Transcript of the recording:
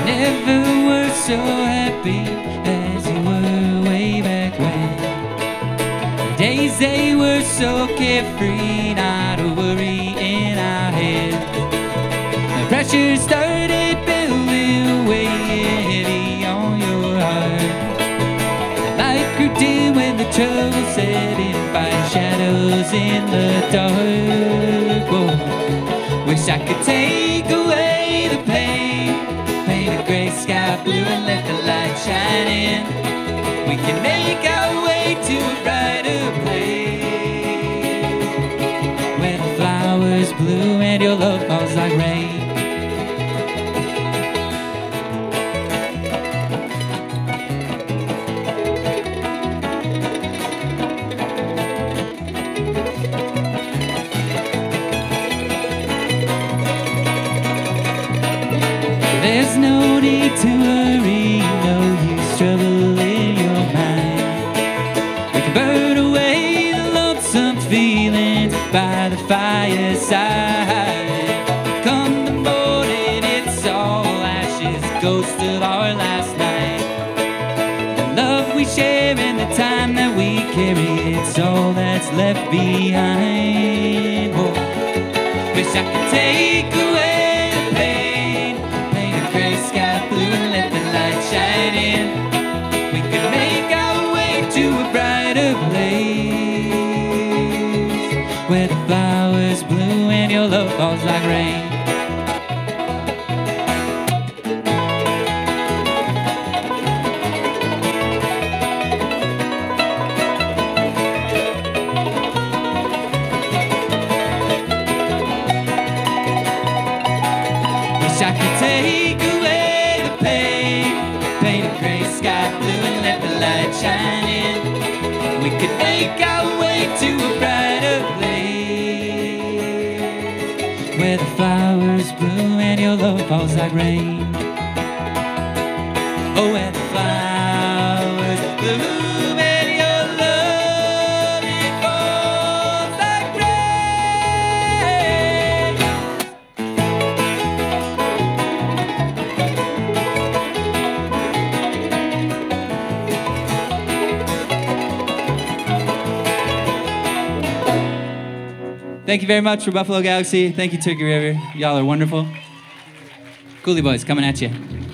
never were so happy as you were way back when. The days they were so carefree, not a worry in our heads. The pressure started building way heavy on your heart. The light grew dim when the trouble set in, find shadows in the dark. Whoa. Wish I could take away the pain, paint a gray sky blue and let the light shine in. We can make our way to a brighter place, where the flowers bloom and your love falls like rain. There's no need to worry, no use trouble in your mind. We can burn away the lonesome feelings by the fireside. Come the morning, it's all ashes, ghost of our last night. The love we share and the time that we carry, it's all that's left behind. Oh, wish I could take away we could make our way to a brighter place, where the flowers bloom and your love falls like rain. Wish I could take away the pain, paint a gray sky blue and let the light shine in. We could make our way to a brighter place, where the flowers bloom and your love falls like rain. Oh, where the flowers bloom and your love, it falls like rain. Thank you very much for Buffalo Galaxy. Thank you, Turkey River. Y'all are wonderful. Coolie Boys coming at you.